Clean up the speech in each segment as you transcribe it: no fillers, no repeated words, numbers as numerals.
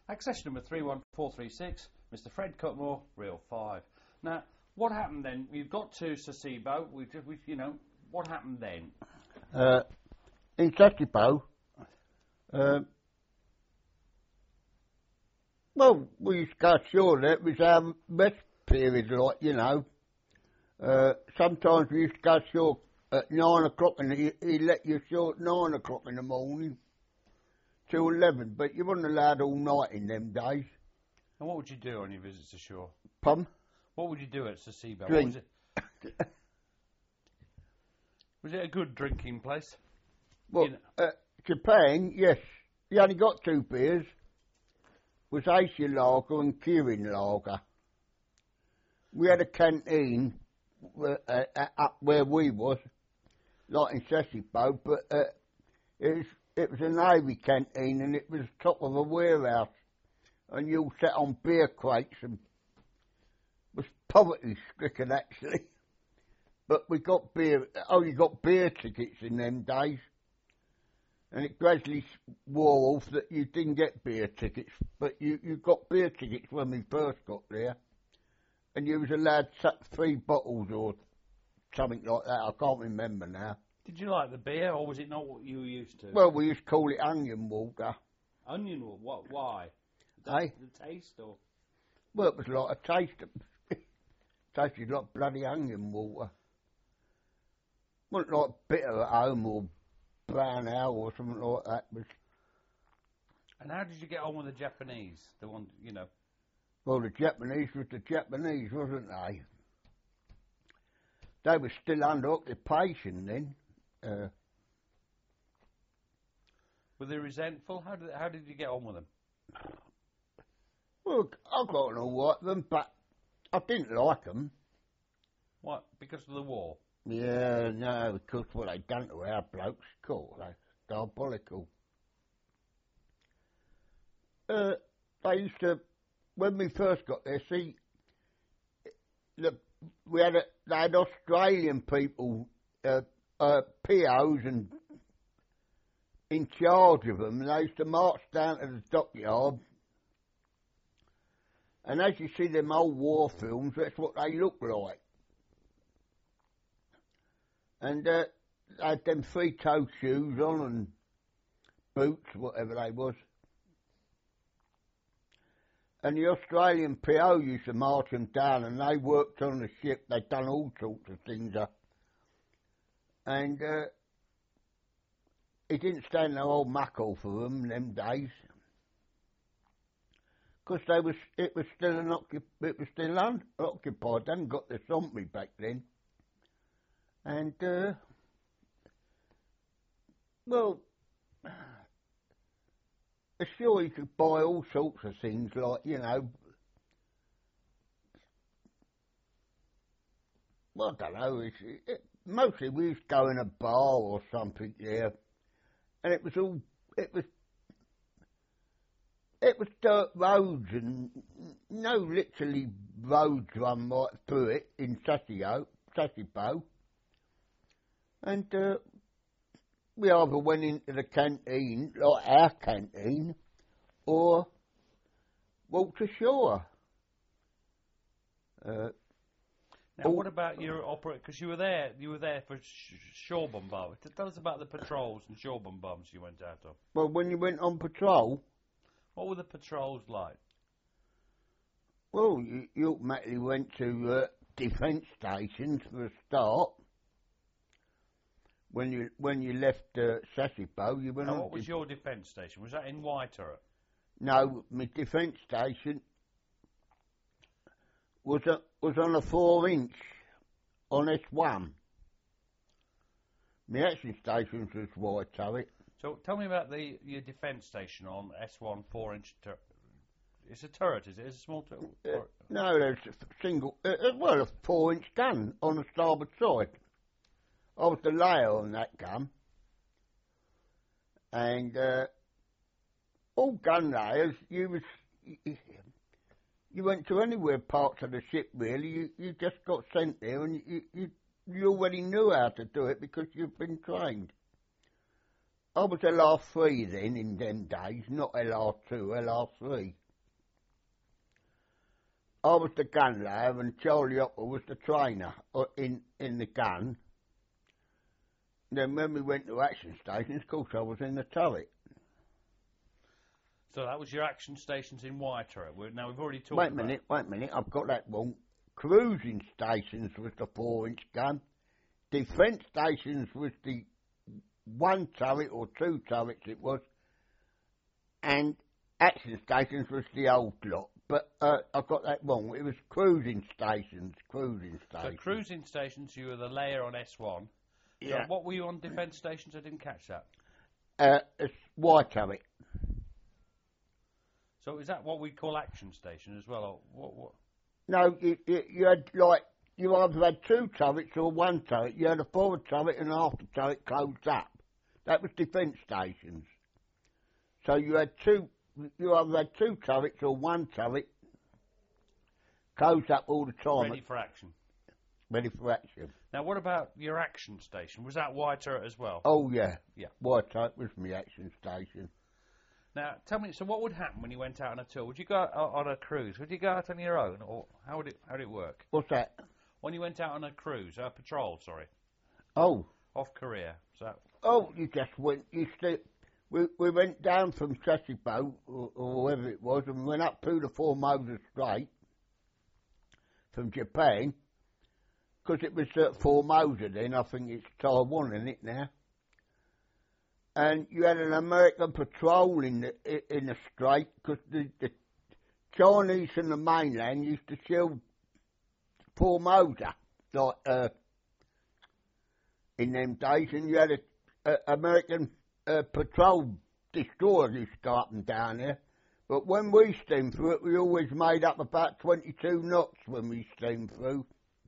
Accession number 31436, Mr. Fred Cutmore, Reel 5. Now, what happened then? You've got to Sasebo. What happened then? In Sasebo, well, we used to go ashore there. It was our rest period, sometimes we used to go ashore at 9 o'clock, and he'd let you ashore at 9 o'clock in the morning till 11, but you wasn't allowed all night in them days. And what would you do on your visits ashore? Pardon? What would you do at Sasebo? Drink. Was it a good drinking place? Well, Japan, yes. You only got 2 beers. Was Asia Lager and Kirin Lager. We had a canteen up where we was, like in Sasebo, but it was a Navy canteen, and it was top of a warehouse, and you all sat on beer crates and was poverty-stricken actually. But we got beer. Oh, you got beer tickets in them days, and it gradually wore off that you didn't get beer tickets, but you got beer tickets when we first got there, and you was allowed 3 bottles or something like that. I can't remember now. Did you like the beer, or was it not what you were used to? Well, we used to call it onion water. Onion water? What? Why? Eh? The taste, or? Well, it was like a taste. Tasted like bloody onion water. Wasn't like bitter at home or brown ale or something like that. And how did you get on with the Japanese? The one, Well, the Japanese was the Japanese, wasn't they? They were still under occupation then. Were they resentful? How did you get on with them? Well, I got on all right with them, but I didn't like them. What? Because of the war? Yeah, no, because what they done to our blokes, cool, they're diabolical. They used to, when we first got there, see, they had Australian people, POs and in charge of them, and they used to march down to the dockyard. And as you see them old war films, that's what they look like. And they had them 3-toe shoes on and boots, whatever they was. And the Australian PO used to march them down, and they worked on the ship. They'd done all sorts of things. And it didn't stand no old muckle for them in them days. Because it was still unoccupied. They hadn't got the zombie back then. And, well, sure you could buy all sorts of things like, well, I don't know, mostly we used to go in a bar or something there, and it was dirt roads and no literally roads run right through it in Sasebo. And we either went into the canteen, like our canteen, or walked ashore. Now, what about your opera? Because you were there for shore bombardment. Tell us about the patrols and shore bombardments you went out of. Well, when you went on patrol, what were the patrols like? Well, you automatically went to defence stations for a start. When you left Sasebo, you went on. What was your defence station? Was that in Waitara? No, my defence station was on a 4-inch on S1. My action station was Waitara. So tell me about your defence station on S1 4-inch turret. It's a turret, is it? It's a small turret? No, there's a single, a 4-inch gun on the starboard side. I was the layer on that gun. And all gun layers, you went to anywhere parts of the ship really, you just got sent there and you already knew how to do it because you've been trained. I was LR3 then in them days, not LR2, LR3. I was the gun lad and Charlie Hopper was the trainer in the gun. Then when we went to action stations, of course I was in the turret. So that was your action stations in White-turret. Now we've already talked Wait a minute, I've got that wrong. Cruising stations was the 4-inch gun. Defence stations was the 1 turret or 2 turrets it was. And action stations was the old lot. But I got that wrong. It was cruising stations. So cruising stations, you were the layer on S1. Yeah. So what were you on defence stations? I didn't catch that. It's White turret. So is that what we call action station as well? Or what? No, you had like, you either had 2 turrets or 1 turret. You had a forward turret and an after turret closed up. That was defence stations. So you had you either had 2 turrets or 1 turret closed up all the time. Ready for action. Ready for action. Now, what about your action station? Was that White-turret as well? Oh, yeah. Yeah. White turret was my action station. Now, tell me, so what would happen when you went out on a tour? Would you go out on a cruise? Would you go out on your own, or how would it work? What's that? When you went out on a cruise, a patrol, sorry. Oh. Off Korea. So. Oh, you just went, we went down from Sasebo, or wherever it was, and we went up through the Formosa Strait from Japan, because it was Formosa then, I think it's Taiwan, isn't it now? And you had an American patrol in the strait, because the Chinese from the mainland used to shield Formosa, like, in them days, and you had a American patrol destroyers used to go up and down there. But when we steamed through it, we always made up about 22 knots when we steamed through.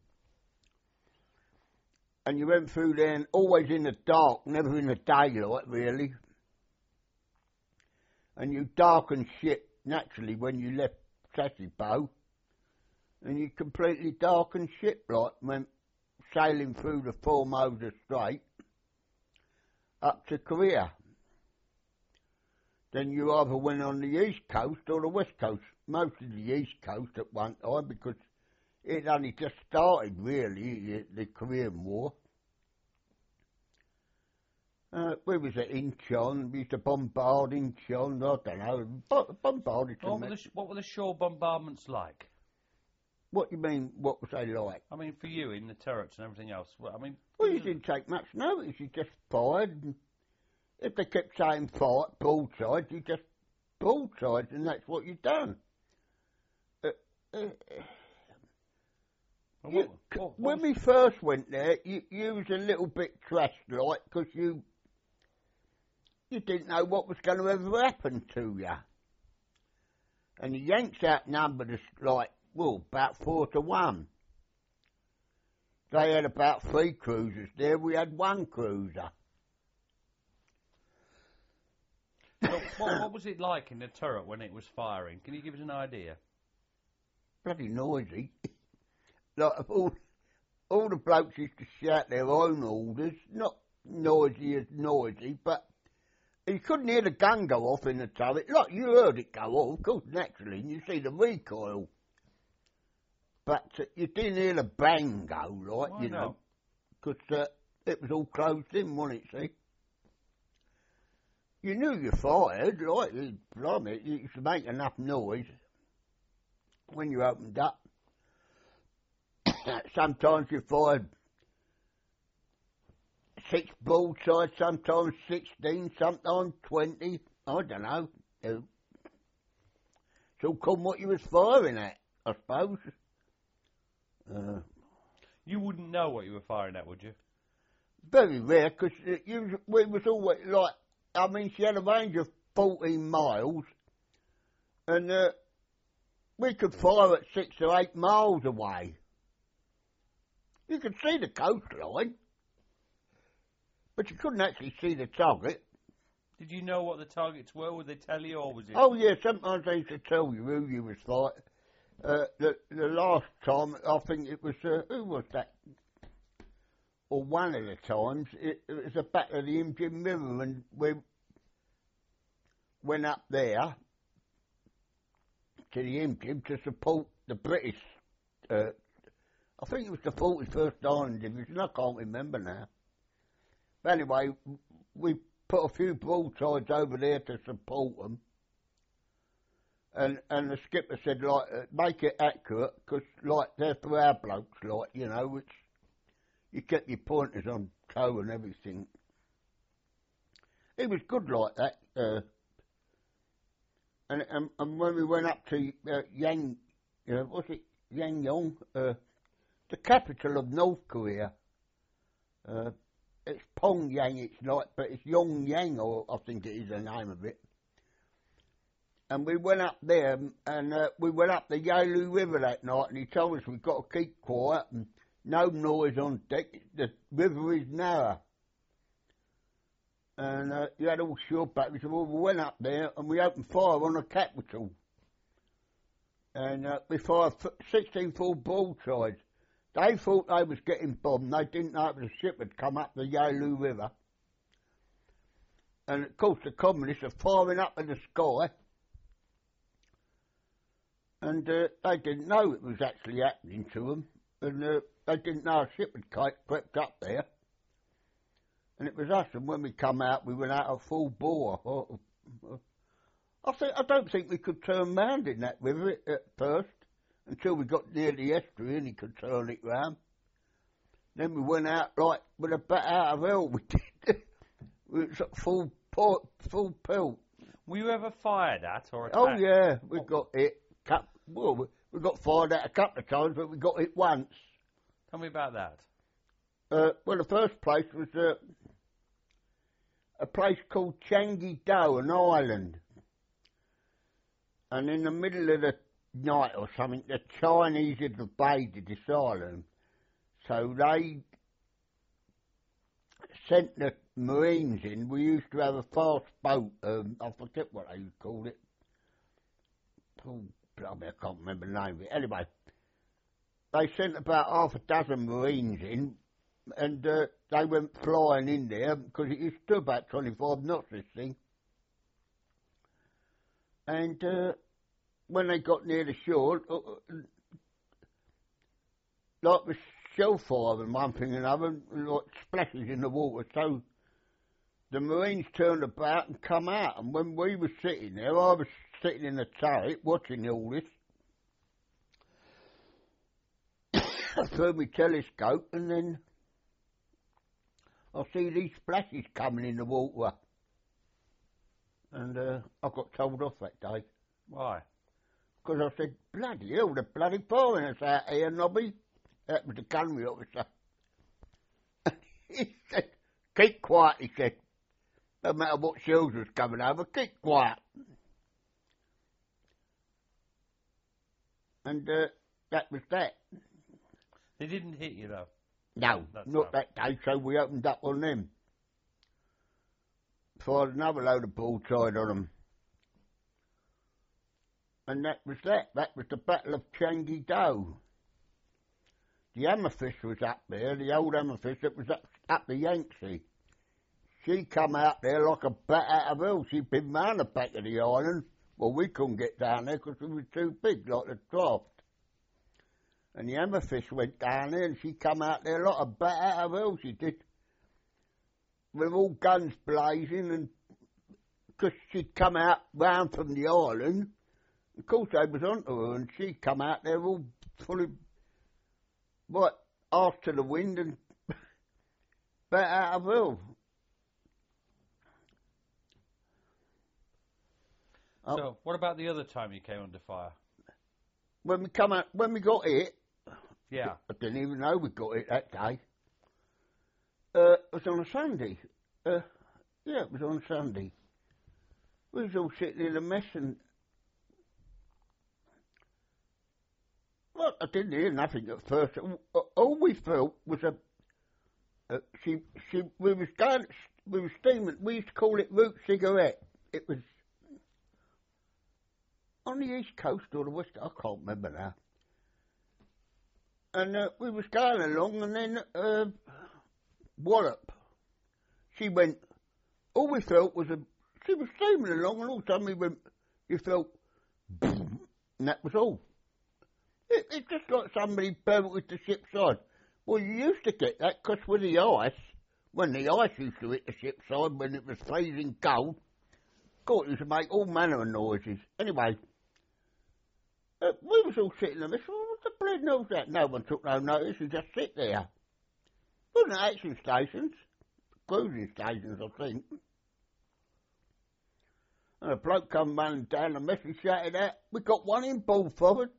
And you went through there and always in the dark, never in the daylight, really. And you darkened ship, naturally, when you left Sasebo. And you completely darkened ship, like, went sailing through the Formosa Strait up to Korea. Then you either went on the east coast or the west coast, mostly the east coast at one time, because it only just started, really, the Korean War. We was at Incheon, we used to bombard Incheon, I don't know, bombarded them. What were the shore bombardments like? What do you mean, what was they like? I mean, for you, in the turrets and everything else. Well, I mean... Well, you didn't take much notice, you just fired. And if they kept saying fire, broadside, you just broadside, and that's what you've done. When we first went there, you was a little bit trashed-like, because you didn't know what was going to ever happen to you. And the Yanks outnumbered us, like, well, about 4 to 1. They had about 3 cruisers there, we had 1 cruiser. So what was it like in the turret when it was firing? Can you give us an idea? Bloody noisy. Like, all the blokes used to shout their own orders, not noisy as noisy, but you couldn't hear the gun go off in the turret. Like, you heard it go off, of course, naturally, and you see the recoil. But you didn't hear the bang go, like, Why you know, because it was all closed in, wasn't it, see? You knew you fired, like, blimey, you used to make enough noise when you opened up. Sometimes you fired 6 broadsides, sometimes 16, sometimes 20, I don't know. It's all come what you was firing at, I suppose. You wouldn't know what you were firing at, would you? Very rare, because we was always like, I mean, she had a range of 14 miles, and we could fire at 6 or 8 miles away. You could see the coastline, but you couldn't actually see the target. Did you know what the targets were? Would they tell you, or was it... Oh, yeah, sometimes they used to tell you who you was fighting. The last time, I think it was, who was that? or one of the times, it was the back of the Imjin River, and we went up there to the Imjin to support the British. I think it was the 41st Island Division, I can't remember now. But anyway, we put a few broadsides over there to support them. And the skipper said, like, make it accurate, because, like, they're for our blokes, like, you know, which you kept your pointers on tow and everything. It was good like that. And when we went up to what's it, Yangon, the capital of North Korea, it's Pyongyang, it's like, but it's Yongyang, or I think it is the name of it. And we went up there, and we went up the Yalu River that night, and he told us we've got to keep quiet and no noise on deck. The river is narrow. And you had all shore batteries. Well, we went up there, and we opened fire on the capital. And we fired 16 full broadsides. They thought they was getting bombed. They didn't know it was a ship had come up the Yalu River. And, of course, the communists are firing up in the sky. And they didn't know it was actually happening to them. And they didn't know a ship had crept up there. And it was us, and when we come out, we went out at full bore. I don't think we could turn round in that river at first, until we got near the estuary and he could turn it round. Then we went out like with a bat out of hell. We did. We was at full pelt. Were you ever fired at or attacked? Oh yeah, we got hit. Well, we got fired at a couple of times, but we got hit once. Tell me about that. Well, the first place was a place called Changi-do, an island. And in the middle of the night or something, the Chinese had invaded this island. So they sent the Marines in. We used to have a fast boat, I forget what they called it. Oh, blimey, I can't remember the name of it. Anyway, they sent about half a dozen Marines in, and they went flying in there, because it used to do about 25 knots, this thing. And when they got near the shore, like the shell fire and one thing and another, like splashes in the water. So the Marines turned about and come out. And when we were sitting there, I was sitting in the turret watching all this through my telescope, and then I see these splashes coming in the water. And I got told off that day. Why? Because I said, bloody hell, they're bloody firing us out here, Nobby. That was the gunnery officer. He said, keep quiet, he said. No matter what shells was coming over, keep quiet. And that was that. They didn't hit you, though? No, not that day, so we opened up on them. Fired another load of broadside on them. And that was that. That was the Battle of Changi-do. The Amethyst was up there, the old Amethyst that was up the Yangtze. She come out there like a bat out of hell. She'd been round the back of the island. Well, we couldn't get down there because we were too big, like the draft. And the Amethyst went down there, and she come out there like a bat out of hell, she did. With all guns blazing, and because she'd come out round from the island, of course they was onto her, and she come out there all full of, what, arse to the wind and bat out of hell. So, what about the other time you came under fire? When we got hit, yeah, I didn't even know we got hit that day. It was on a Sunday. Yeah, it was on a Sunday. We was all sitting in a mess, and well, I didn't hear nothing at first. All we felt was we were steaming. We used to call it root cigarette. It was on the east coast or the west. I can't remember now. And we was going along, and then wallop. She went, all we felt was she was steaming along, and all of a sudden you felt, boom, and that was all. It's just like somebody belted the ship's side. Well, you used to get that because with the ice, when the ice used to hit the ship's side, when it was freezing cold, God, it used to make all manner of noises. Anyway, we was all sitting there, well, what the bloody hell's that? No one took no notice, you just sit there. Wasn't action stations, cruising stations, I think. And a bloke come running down the message shouted out, we got one in board forward.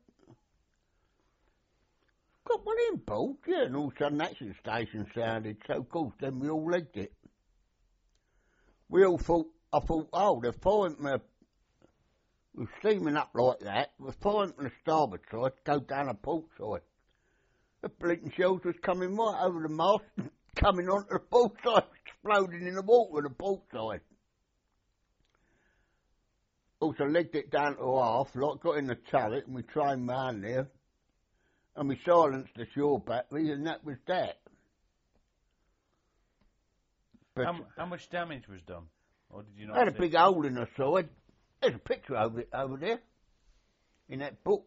Got one in board, yeah, and all of a sudden action station sounded, so of course then we all legged it. We all thought, I thought, oh, they're firing from we're steaming up like that, we're firing from the starboard side, go down the port side. The blinking shells was coming right over the mast, coming onto the port side, exploding in the water on the port side. Also legged it down to half, like got in the turret, and we trained round there, and we silenced the shore batteries, and that was that. But how much damage was done? Or did you not had a see? big hole in the side. There's a picture of it over there, in that book.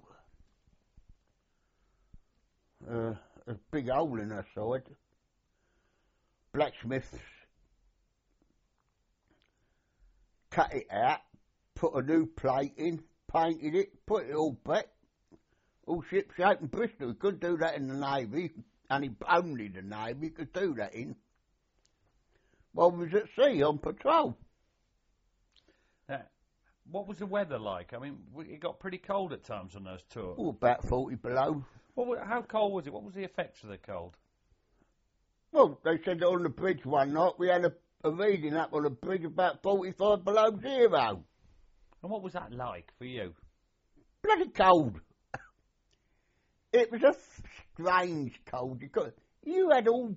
A big hole in her side. Blacksmiths cut it out, put a new plate in, painted it, put it all back, all ship shape and Bristol. We couldn't do that in the Navy, only the Navy could do that in. While we was at sea on patrol. What was the weather like? I mean, it got pretty cold at times on those tours. Oh, about 40 below. How cold was it? What was the effects of the cold? Well, they said that on the bridge one night we had a reading up on the bridge about 45 below zero. And what was that like for you? Bloody cold. It was a strange cold. You had all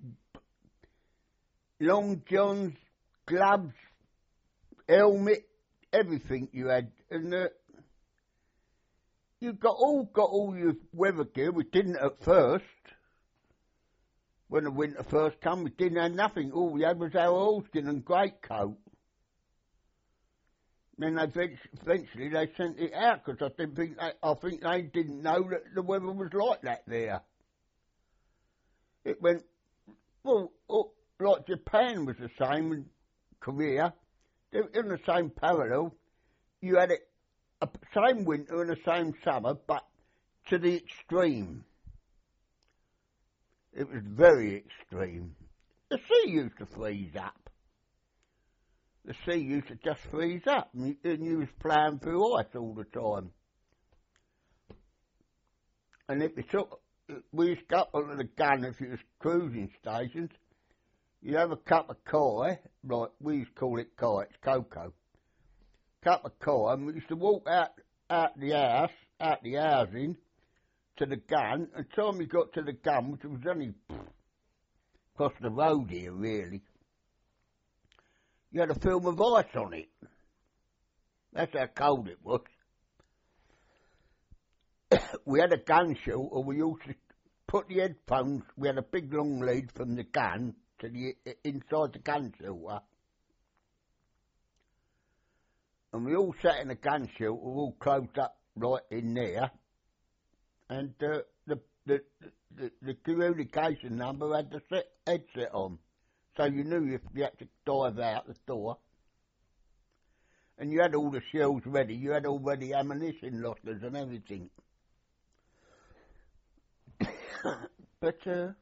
long johns, gloves, helmet, everything you had, and you got all your weather gear. We didn't at first. When the winter first come, we didn't have nothing. All we had was our oilskin and greatcoat. Then eventually they sent it out because I think they didn't know that the weather was like that there. It went like Japan was the same, and Korea. They were in the same parallel. You had a same winter and the same summer, but to the extreme. It was very extreme. The sea used to freeze up. The sea used to just freeze up, and you was ploughing through ice all the time. And if we used to go up onto the gun if it was cruising stations. You have a cup of coy, like we used to call it coy, it's cocoa. Cup of coy, and we used to walk out the housing to the gun, and the time we got to the gun, which was only across the road here, really, you had a film of ice on it. That's how cold it was. We had a gun shelter, we used to put the headphones, we had a big long lead from the gun to the inside the gun shelter. And we all sat in the gun shelter, all closed up right in there. And the communication number had the headset on. So you knew if you had to dive out the door. And you had all the shells ready. You had already ammunition lockers and everything. But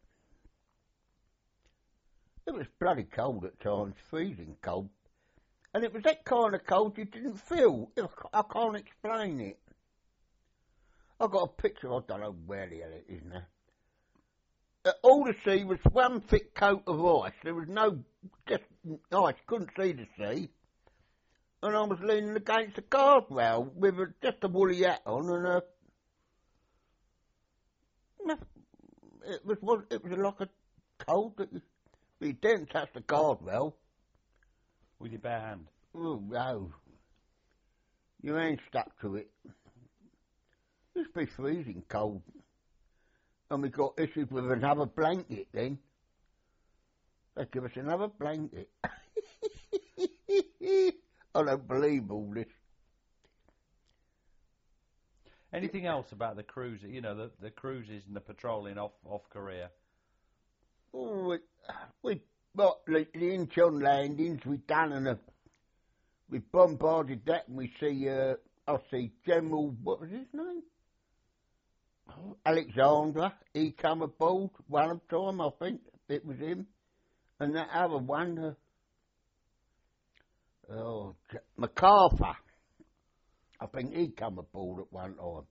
it was bloody cold at times, freezing cold. And it was that kind of cold you didn't feel. I can't explain it. I've got a picture, I don't know where the hell it is now. All the sea was one thick coat of ice. There was no, just ice, couldn't see the sea. And I was leaning against the guardrail with just a woolly hat on and it was like a cold that you didn't touch the guardrail. With your bare hand? Oh, no. Your hand stuck to it. It used to be freezing cold. And we got issued with another blanket then. They give us another blanket. I don't believe all this. Anything else about the cruise? You know, the cruises and the patrolling off Korea. Oh, we the Incheon landings we done, and we bombarded that, and we see I see General, what was his name? Alexander. He come aboard one time, I think it was him, and that other one, MacArthur. I think he come aboard at one time.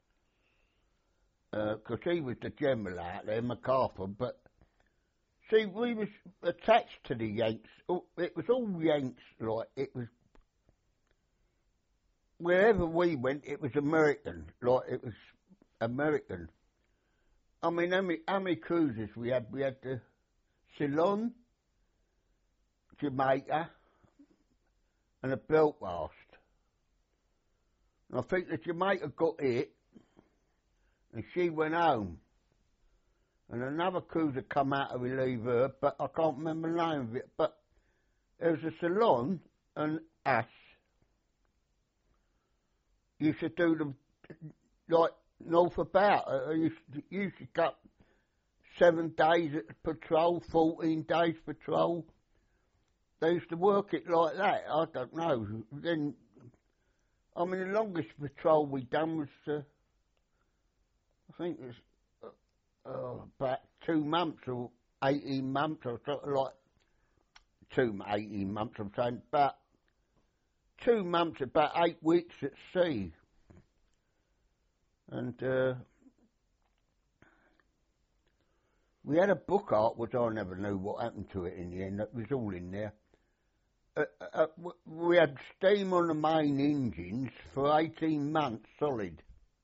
Because he was the general out there, MacArthur. But, see, we was attached to the Yanks. It was all Yanks, like, it was... Wherever we went, it was American. Like, it was American. I mean, how many cruises we had? We had the Ceylon, Jamaica, and the Belfast. And I think the Jamaica got hit, and she went home. And another cruiser come out to relieve her, but I can't remember the name of it. But there was a Ceylon and us. Used to do them like north about. Used to cut 7 days at patrol, 14 days patrol. They used to work it like that. I don't know. Then, I mean, the longest patrol we done was, I think it was about 2 months or 18 months or something like 18 months. I'm saying about 2 months, about 8 weeks at sea. And we had a book art, which I never knew what happened to it in the end. It was all in there. We had steam on the main engines for 18 months solid.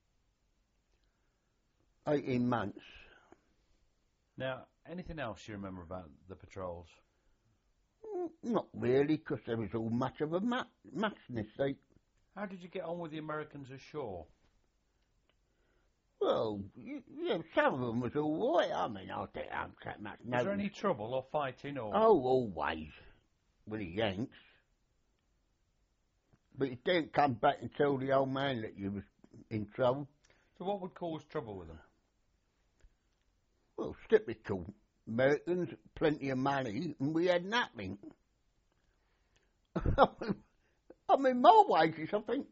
18 months. Now, anything else you remember about the patrols? Not really, because there was all much of a muchness. How did you get on with the Americans ashore? Well, yeah, some of them was all right. I mean, I don't have that much. Was there any trouble or fighting or? Oh, always with the Yanks. But you didn't come back and tell the old man that you was in trouble. So what would cause trouble with them? Well, typical Americans, plenty of money, and we had nothing. I mean, my wages, I think,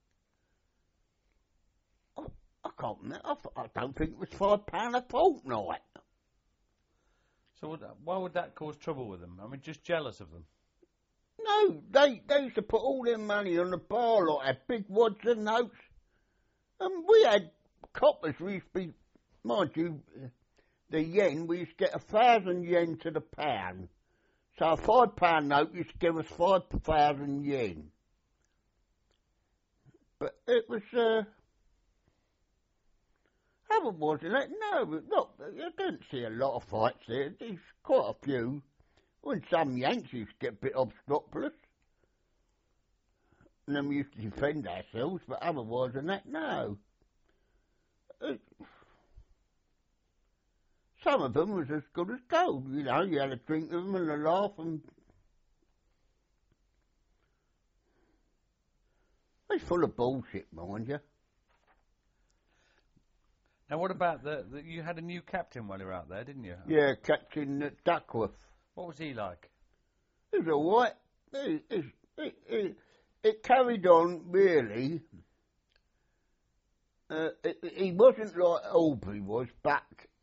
I can't remember, I don't think it was £5 a fortnight. So why would that cause trouble with them? I mean, just jealous of them? No, they used to put all their money on the bar, like had big wads of notes. And we had coppers, we used to be, mind you, the yen, we used to get 1,000 yen to the pound. So a £5 note used to give us 5,000 yen. But it was, otherwise than that, no, look, you didn't see a lot of fights there. There's quite a few. When some Yanks used to get a bit obstropolous. And then we used to defend ourselves, but otherwise than that, no. Some of them was as good as gold, you know. You had a drink with them and a laugh, and they're full of bullshit, mind you. Now, what about you had a new captain while you were out there, didn't you? Yeah, Captain Duckworth. What was he like? He was all right. It carried on, really. He wasn't like Aubrey was, but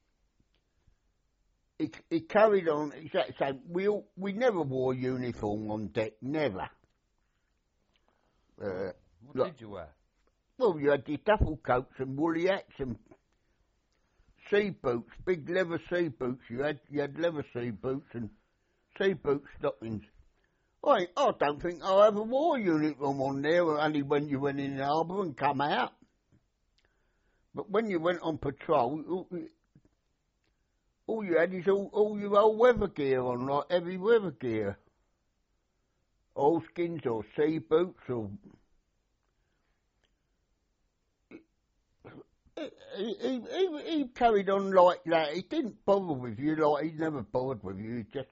he carried on. So we never wore uniform on deck, never. What did you wear? Well, you had your duffel coats and woolly hats and sea boots, big leather sea boots. You had leather sea boots and sea boot stockings. I don't think I ever wore a uniform on there, only when you went in the harbour and come out. But when you went on patrol, all you had is all your old weather gear on, like heavy weather gear. Oilskins or sea boots or... he carried on like that. He didn't bother with you, like he never bothered with you. He just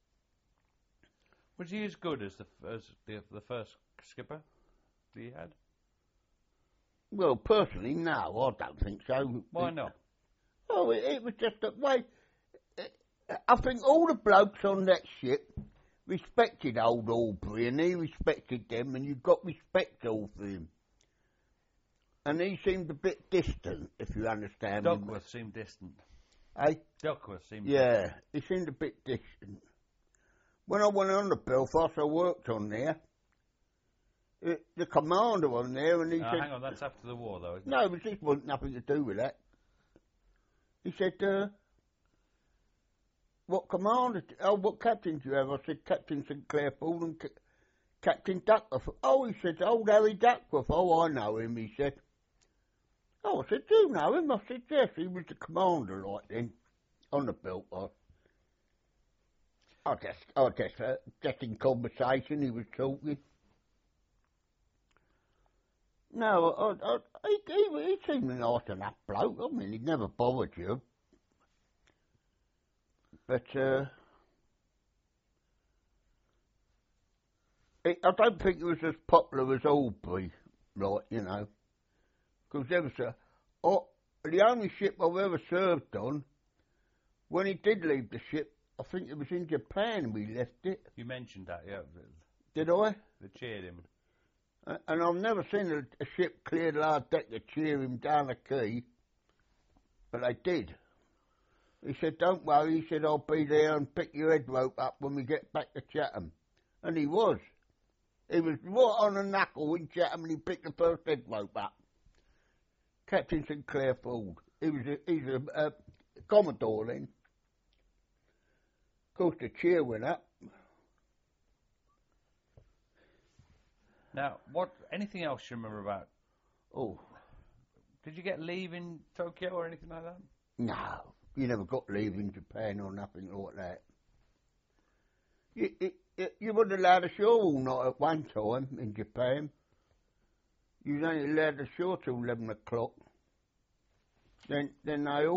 Was he as good as the first skipper that you had? well, personally, no, I don't think so. Why not? Oh, it was just that way. I think all the blokes on that ship respected old Aubrey, and he respected them, and you got respect all for him. And he seemed a bit distant, if you understand me. Duckworth seemed distant. Eh? Duckworth seemed Yeah, he seemed a bit distant. When I went on to Belfast, I worked on there. The commander on there, and he said... hang on, that's after the war, though, isn't it? No, but this wasn't nothing to do with that. He said, what commander... what captain do you have? I said, Captain Sinclair Ford and Captain Duckworth. Oh, he said, old Harry Duckworth. Oh, I know him, he said. Oh, I said, do you know him? I said, yes, he was the commander, like, then, on the Belfast. Just in conversation, he was talking. No, he seemed a nice enough bloke. I mean, he'd never bothered you. But, I don't think it was as popular as Aubrey, right, you know. Because there was the only ship I've ever served on, when he did leave the ship, I think it was in Japan we left it. You mentioned that, yeah. Did I? They cheered him. And I've never seen a ship clear the large deck to cheer him down the quay, but they did. He said, don't worry, he said, I'll be there and pick your head rope up when we get back to Chatham. And he was. He was right on the knuckle in Chatham and he picked the first head rope up. Captain Sinclair Ford. He's a Commodore then. Of course, the cheer went up. Now, anything else you remember about? Oh. Did you get leave in Tokyo or anything like that? No, you never got leave in Japan or nothing like that. You weren't allowed ashore all night at one time in Japan. You was only allowed ashore till 11 o'clock. Then they all